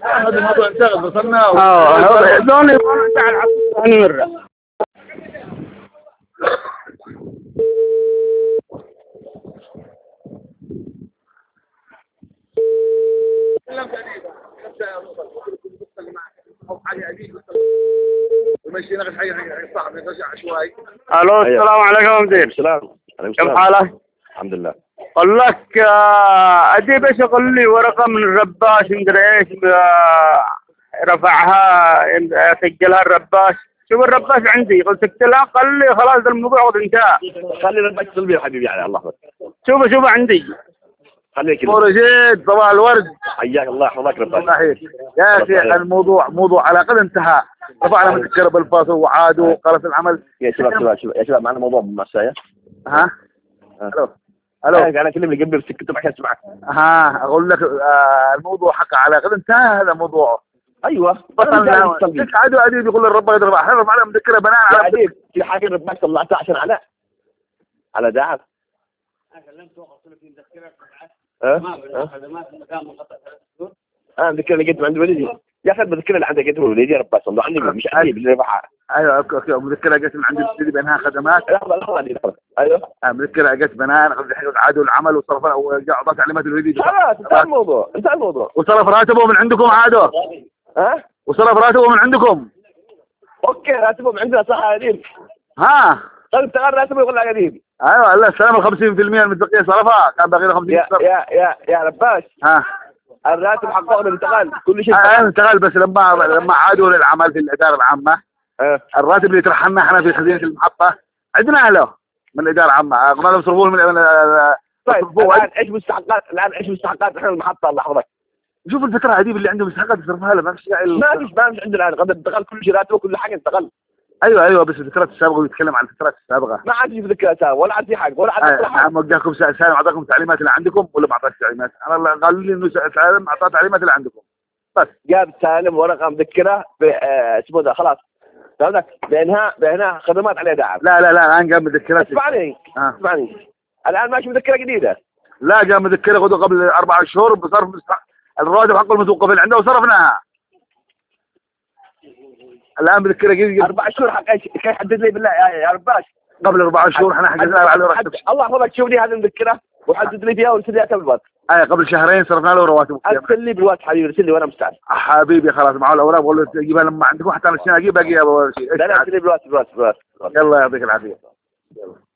هذا الموضوع انتهى وصلنا. دوني تعال ثاني مرة. ومشي ناخذ حاجه صعب نرجع شوي. الو السلام عليكم يا مدير. السلام. كيف حالك؟ الحمد لله. قال لك ادي ايش اقول لي ورقه من الرباش مدري ايش رفعها سجلها الرباش. شوف الرباش عندي قلت اكتلها قال لي خلاص الموضوع قد انتهى. خلي الرباش يتصل بي حبيبي على الله بس. شوف عندي. خليك ورجيت صباح الورد. حياك الله يحفظك رباش. صحيح يا اخي الموضوع موضوع على قد انتهى. رفعنا مذكره بالفاصل وعادوا خلص العمل. يا شباب معنا موضوع بالمسايا. ها الو انا اكلمني جنبي بس كنت بحكي اسمعك. ها اقول لك الموضوع حق على قد انتهى هذا موضوع. ايوه عادوا عديد يقول الرب يضرب احنا رفعنا مذكره بناء على عديد في حاجه رباك طلعتها عشان على داعم. مذكره اللي قلت عند ولدي يا اخي المذكره اللي عندك قلت ولدي رباك طلع عني مش عندي اللي رفعها. ايوه اوكي مذكره قلت من عند الاستديو بانها خدمات. لحظه ايوه مذكره قلت بناء عادوا العمل وصرفنا وجاء تعليمات الوليد. خلاص انتهى الموضوع وصرف راتبه من عندكم عادوا. وصرف راتبه من عندكم. اوكي راتبه من عندنا صح يا قديم. طيب اشتغل راتبه يقول لك قديم. ايوه لا السلام ال 50% المتبقيه صرفها كان باقي له 50. يا رباش. الراتب حقهم انتقل كل شيء انتقل بس لما عادوا للعمل في الاداره العامه. الراتب اللي يطرحنا احنا في خزينه المحطه عندنا له من الاداره العامه قلنا لهم صرفوه من طيب الان ايش مستحقات احنا المحطه الله يحفظك. شوف الفتره هذه اللي عنده مستحقات يصرفها له ما فيش عندنا الان قد انتقل كل شيء راتبه كل حاجه انتقل. ايوه بس الفترات السابقه ويتكلم عن الفترات السابقه. ما عاد في ذكرى سابقه ولا عاد في حاجه ولا عاد عم وجهكم سالم اعطاكم تعليمات اللي عندكم ولا ما اعطاش تعليمات؟ انا قالوا لي انه سالم اعطاه تعليمات اللي عندكم بس. جاب سالم ورقه مذكره اسمه ده خلاص بانها خدمات عليها دعم. لا الان جاب مذكرات. اسمعني الان ماشي مذكره جديده. لا جاب مذكره قبل 4 شهور بصرف الرواتب حق المتوقفين عنده وصرفناها. الان مذكره جديده 4 شهور حق ايش؟ كيف حدد لي بالله يا رباش؟ قبل 4 شهور احنا حجزنا على راتب. الله يحفظك شوف لي هذه المذكره وحدد لي فيها وارسل لي بالواتس. قبل شهرين صرفنا له رواتب. ارسل لي بالواتس حبيبي ارسل لي وانا مستعد. حبيبي خلاص معه الاوراق بقول له تجيبها لما عندكم حتى انا اجيب باقي ابو شيء. لا ارسل لي بالواتس. يلا يعطيك العافيه. يلا.